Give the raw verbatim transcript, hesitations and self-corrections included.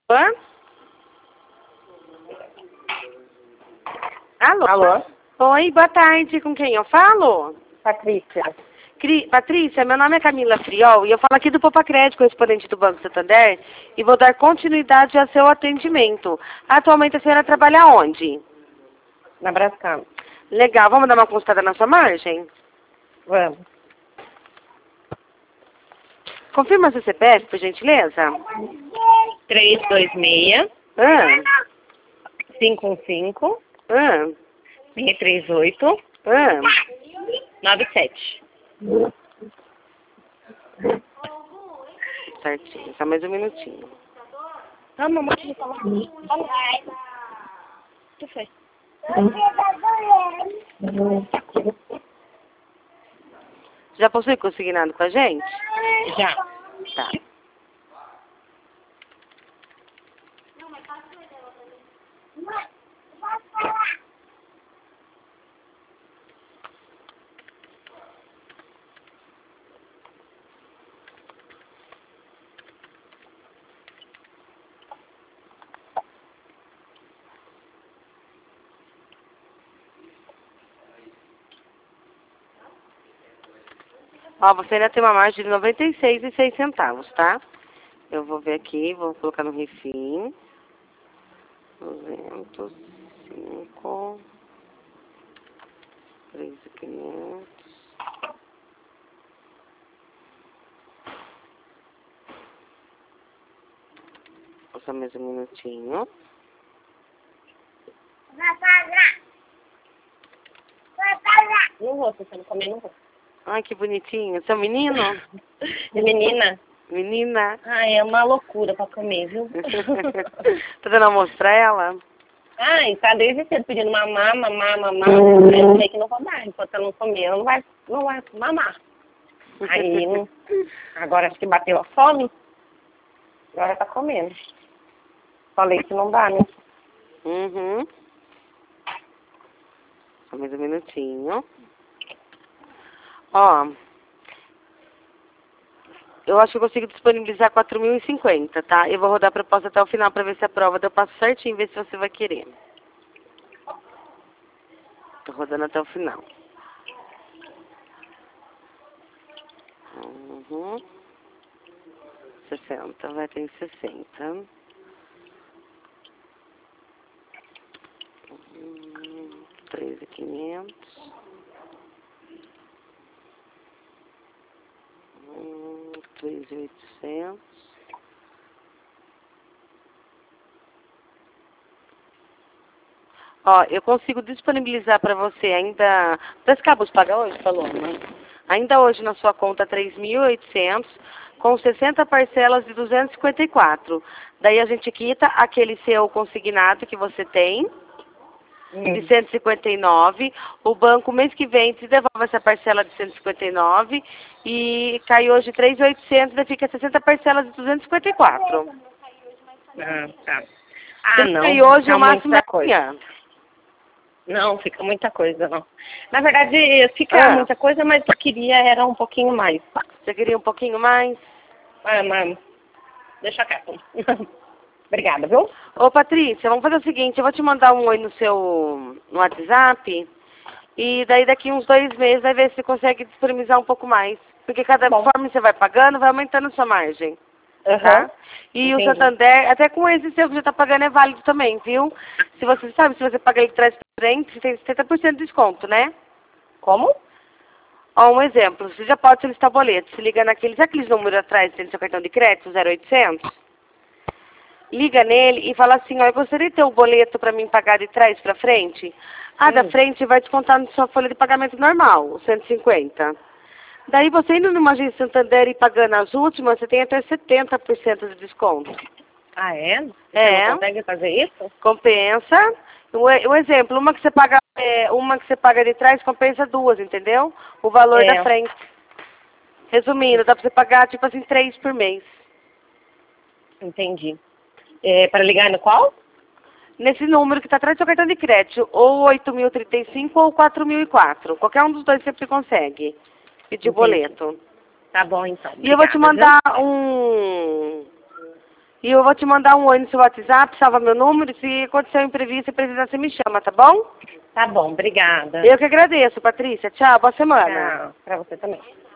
Hã? Alô? Alô? Oi, boa tarde. Com quem eu falo? Patrícia. Cri... Patrícia, meu nome é Camila Friol e eu falo aqui do Poupa Crédito, correspondente do Banco Santander, e vou dar continuidade ao seu atendimento. Atualmente a senhora trabalha onde? Na Brascam. Legal, vamos dar uma consultada na sua margem? Vamos. Confirma seu C P F, por gentileza. três dois seis, Ah, cinco um cinco, ah, seis três oito, ah. nove sete. Certinho, só mais um minutinho. Ah, mamãe, me fala. O que foi? Já possui consignado com a gente? Já. Tá. Ó, você ainda tem uma margem de noventa e seis e seis centavos, tá? Eu vou ver aqui, vou colocar no refim. duzentos, cinco, três mil e quinhentos. Só mais um minutinho. Não vou, se você não comer, não vou. Ai, que bonitinho. Seu menino? E menina? Menina? Ai, é uma loucura pra comer, viu? Tá dando almoço pra ela? Ai, tá desde cedo pedindo mamar, mamar, mamar. Eu sei que não vou dar. Enquanto ela não comer, ela não vai, não vai mamar. Aí, não... agora acho que bateu a fome. Agora tá comendo. Falei que não dá, né? Uhum. Só mais um minutinho. Ó, eu acho que eu consigo disponibilizar quatro mil e cinquenta, tá? Eu vou rodar a proposta até o final pra ver se aprova. Eu passo certinho e ver se você vai querer. Tô rodando até o final. Uhum. sessenta, vai ter sessenta. Uhum. treze mil e quinhentos. Hum, três mil e oitocentos. Ó, eu consigo disponibilizar para você ainda... Das cabos paga hoje, falou, mãe? Ainda hoje na sua conta três mil e oitocentos, com sessenta parcelas de duzentos e cinquenta e quatro. Daí a gente quita aquele seu consignado que você tem, de cento e cinquenta e nove. O banco, mês que vem, te devolve essa parcela de cento e cinquenta e nove e cai hoje três mil e oitocentos, daí fica sessenta parcelas de duzentos e cinquenta e quatro. Ah, tá. Ah, não. E hoje Fica o máximo muita é coisa. amanhã. Não, fica muita coisa, não. Na verdade, fica Ah, muita coisa, mas eu queria era um pouquinho mais. você queria um pouquinho mais? Ah, mas deixa quieto. Obrigada, viu? Ô, Patrícia, vamos fazer o seguinte, eu vou te mandar um oi no seu no WhatsApp e daí daqui uns dois meses vai ver se consegue disponibilizar um pouco mais. Porque cada Bom. forma você vai pagando, vai aumentando a sua margem, Aham. tá? E Entendi. o Santander, até com esse seu que já tá pagando é válido também, viu? Se você sabe, se você paga ele de trás pra frente, você tem setenta por cento de desconto, né? Como? Ó, um exemplo, você já pode solicitar boleto, se liga naqueles, sabe aqueles números atrás do seu cartão de crédito, zero oitocentos? Liga nele e fala assim, ó, eu gostaria de ter o boleto para mim pagar de trás para frente. A da Hum. frente vai descontar na sua folha de pagamento normal, os cento e cinquenta. Daí você indo numa agência Santander e pagando as últimas, você tem até setenta por cento de desconto. Ah, é? Você É, não consegue fazer isso? compensa. Um, e- um exemplo, uma que você paga, é, uma que você paga de trás compensa duas, entendeu? O valor da É. frente. Resumindo, dá para você pagar tipo assim três por mês. Entendi. É, para ligar no qual? Nesse número que está atrás do seu cartão de crédito, ou oito mil e trinta e cinco ou quatro mil e quatro. Qualquer um dos dois você consegue pedir o Entendi. boleto. Tá bom, então. E eu vou te Obrigada, viu? mandar um, E eu vou te mandar um oi no seu WhatsApp, salva meu número. Se acontecer um imprevisto e precisar, você me chama, tá bom? Tá bom, obrigada. Eu que agradeço, Patrícia. Tchau, boa semana. Tchau, pra você também.